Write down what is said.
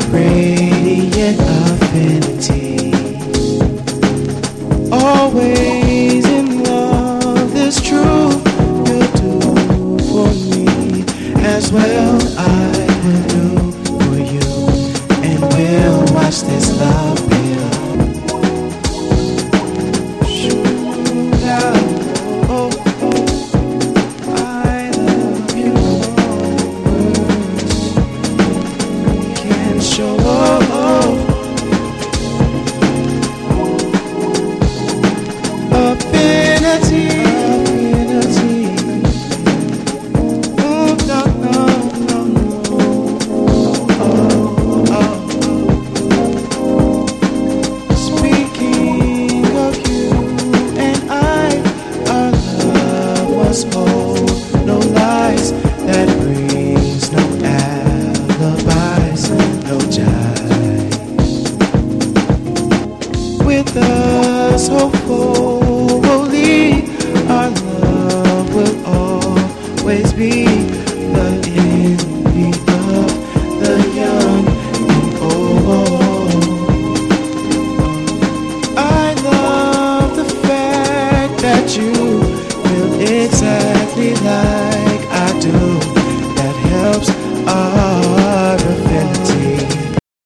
radiant affinity. Always in love, this true you'll do for me as well. I will do for you, and we'll watch this love build. Oh, I love you. Words can show.